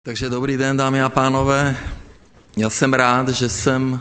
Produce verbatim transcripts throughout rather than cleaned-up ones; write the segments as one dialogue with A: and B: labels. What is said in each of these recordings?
A: Takže dobrý den, dámy a pánové. Já jsem rád, že jsem,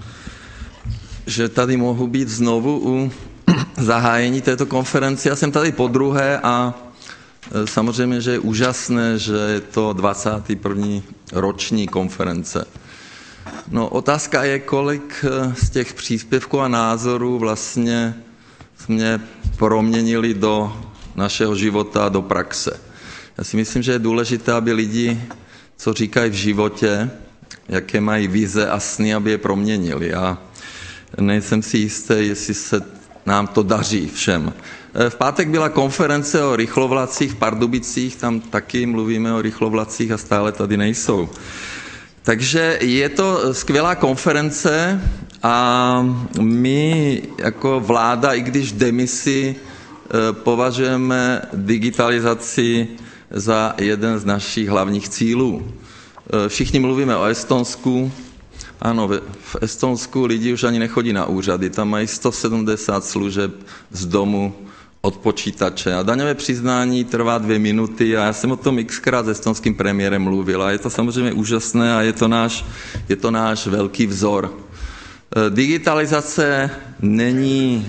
A: že tady mohu být znovu u zahájení této konference. Já jsem tady podruhé a samozřejmě, že je úžasné, že je to dvacátý první roční konference. No, otázka je, kolik z těch příspěvků a názorů vlastně jsme proměnili do našeho života, do praxe. Já si myslím, že je důležité, aby lidi, co říkají v životě, jaké mají vize a sny, aby je proměnili. A nejsem si jistý, jestli se nám to daří všem. V pátek byla konference o rychlovlacích v Pardubicích, tam taky mluvíme o rychlovlacích a stále tady nejsou. Takže je to skvělá konference a my jako vláda, i když v demisi, považujeme digitalizaci za jeden z našich hlavních cílů. Všichni mluvíme o Estonsku. Ano, v Estonsku lidi už ani nechodí na úřady, tam mají sto sedmdesát služeb z domu od počítače a daňové přiznání trvá dvě minuty a já jsem o tom xkrát s estonským premiérem mluvil a je to samozřejmě úžasné a je to náš, je to náš velký vzor. Digitalizace není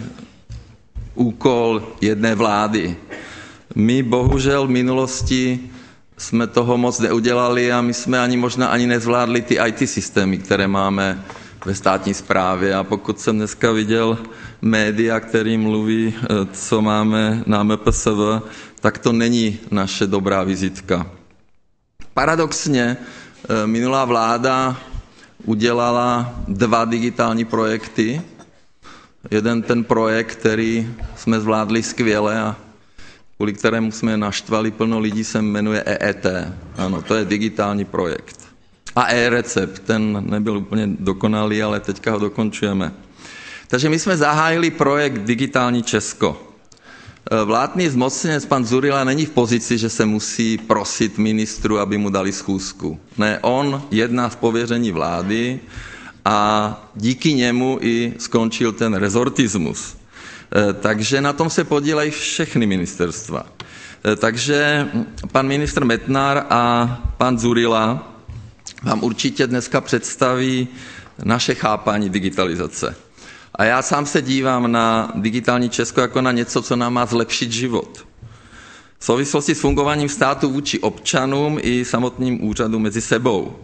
A: úkol jedné vlády. My bohužel v minulosti jsme toho moc neudělali a my jsme ani možná ani nezvládli ty í té systémy, které máme ve státní správě. A pokud jsem dneska viděl média, který mluví, co máme na em pé es vé, tak to není naše dobrá vizitka. Paradoxně minulá vláda udělala dva digitální projekty. Jeden ten projekt, který jsme zvládli skvěle a kvůli kterému jsme naštvali plno lidí, se jmenuje E E T. Ano, to je digitální projekt. A e-recept, ten nebyl úplně dokonalý, ale teďka ho dokončujeme. Takže my jsme zahájili projekt Digitální Česko. Vládní zmocněnec pan Dzurilla není v pozici, že se musí prosit ministru, aby mu dali schůzku. Ne, on jedná v pověření vlády a díky němu i skončil ten rezortismus. Takže na tom se podílejí všechny ministerstva. Takže pan ministr Metnar a pan Dzurilla vám určitě dneska představí naše chápání digitalizace. A já sám se dívám na digitální Česko jako na něco, co nám má zlepšit život. V souvislosti s fungováním státu vůči občanům i samotným úřadům mezi sebou.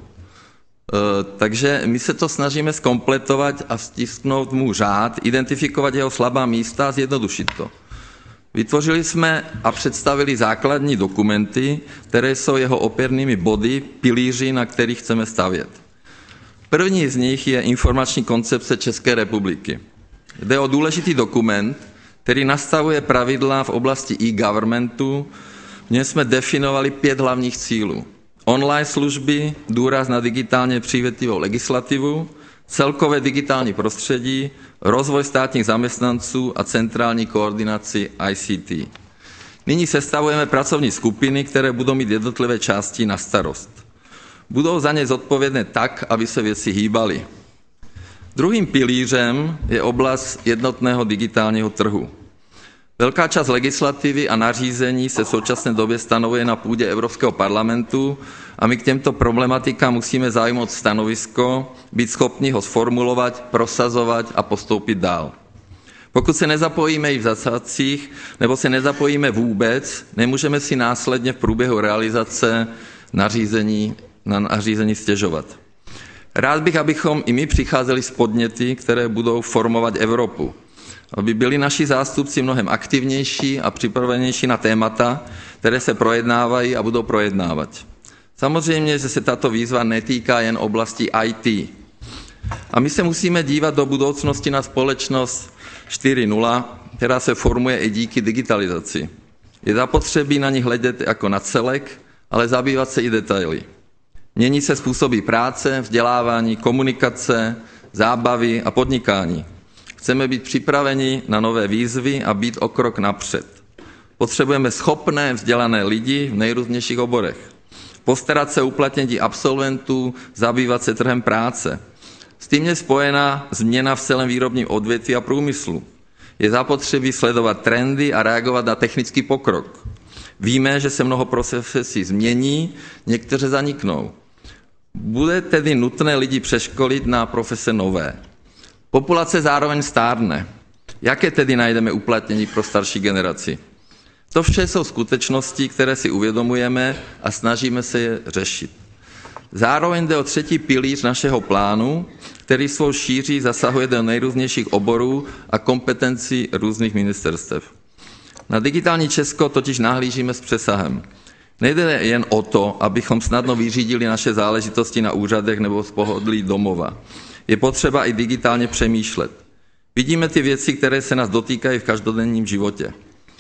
A: Takže my se to snažíme zkompletovat a vtisknout mu řád, identifikovat jeho slabá místa a zjednodušit to. Vytvořili jsme a představili základní dokumenty, které jsou jeho opěrnými body, pilíři, na kterých chceme stavět. První z nich je informační koncepce České republiky. Jde o důležitý dokument, který nastavuje pravidla v oblasti e-governmentu. V něm jsme definovali pět hlavních cílů. Online služby, důraz na digitálně přívětivou legislativu, celkové digitální prostředí, rozvoj státních zaměstnanců a centrální koordinaci í cé té. Nyní sestavujeme pracovní skupiny, které budou mít jednotlivé části na starost. Budou za ně zodpovědné tak, aby se věci hýbaly. Druhým pilířem je oblast jednotného digitálního trhu. Velká část legislativy a nařízení se v současné době stanovuje na půdě Evropského parlamentu a my k těmto problematikám musíme zaujmout stanovisko, být schopni ho sformulovat, prosazovat a postoupit dál. Pokud se nezapojíme i v zasadzích nebo se nezapojíme vůbec, nemůžeme si následně v průběhu realizace nařízení, na nařízení stěžovat. Rád bych, abychom i my přicházeli s podněty, které budou formovat Evropu. Aby byli naši zástupci mnohem aktivnější a připravenější na témata, které se projednávají a budou projednávat. Samozřejmě, že se tato výzva netýká jen oblasti í té. A my se musíme dívat do budoucnosti na společnost čtyři tečka nula, která se formuje i díky digitalizaci. Je zapotřebí na ní hledět jako na celek, ale zabývat se i detaily. Mění se způsoby práce, vzdělávání, komunikace, zábavy a podnikání. Chceme být připraveni na nové výzvy a být o krok napřed. Potřebujeme schopné, vzdělané lidi v nejrůznějších oborech. Postarat se o uplatnění absolventů, zabývat se trhem práce. S tím je spojena změna v celém výrobním odvětví a průmyslu. Je zapotřebí sledovat trendy a reagovat na technický pokrok. Víme, že se mnoho profesí změní, některé zaniknou. Bude tedy nutné lidi přeškolit na profese nové. Populace zároveň stárne. Jaké tedy najdeme uplatnění pro starší generaci? To vše jsou skutečnosti, které si uvědomujeme a snažíme se je řešit. Zároveň jde o třetí pilíř našeho plánu, který svou šíří zasahuje do nejrůznějších oborů a kompetencí různých ministerstev. Na digitální Česko totiž nahlížíme s přesahem. Nejde jen o to, abychom snadno vyřídili naše záležitosti na úřadech nebo z pohodlí domova. Je potřeba i digitálně přemýšlet. Vidíme ty věci, které se nás dotýkají v každodenním životě.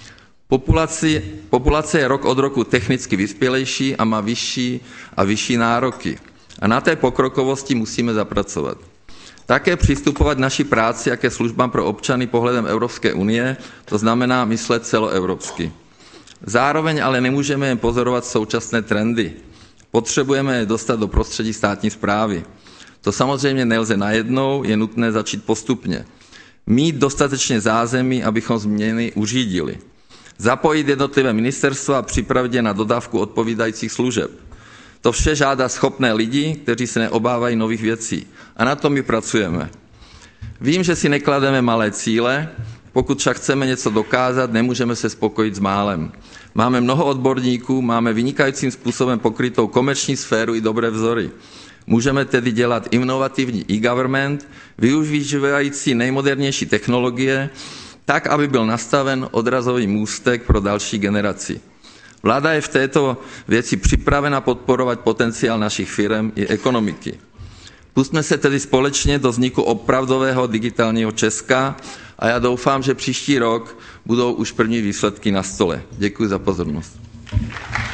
A: Populaci, populace je rok od roku technicky vyspělejší a má vyšší a vyšší nároky. A na té pokrokovosti musíme zapracovat. Také přistupovat naší práci jak ke službám pro občany pohledem Evropské unie, to znamená myslet celoevropsky. Zároveň ale nemůžeme jen pozorovat současné trendy. Potřebujeme je dostat do prostředí státní správy. To samozřejmě nelze najednou, je nutné začít postupně. Mít dostatečně zázemí, abychom změny uřídili. Zapojit jednotlivé ministerstva a připravit je na dodávku odpovídajících služeb. To vše žádá schopné lidi, kteří se neobávají nových věcí. A na tom my pracujeme. Vím, že si neklademe malé cíle, pokud však chceme něco dokázat, nemůžeme se spokojit s málem. Máme mnoho odborníků, máme vynikajícím způsobem pokrytou komerční sféru i dobré vzory. Můžeme tedy dělat inovativní e-government, využívající nejmodernější technologie, tak, aby byl nastaven odrazový můstek pro další generaci. Vláda je v této věci připravena podporovat potenciál našich firem i ekonomiky. Pusťme se tedy společně do vzniku opravdového digitálního Česka a já doufám, že příští rok budou už první výsledky na stole. Děkuji za pozornost.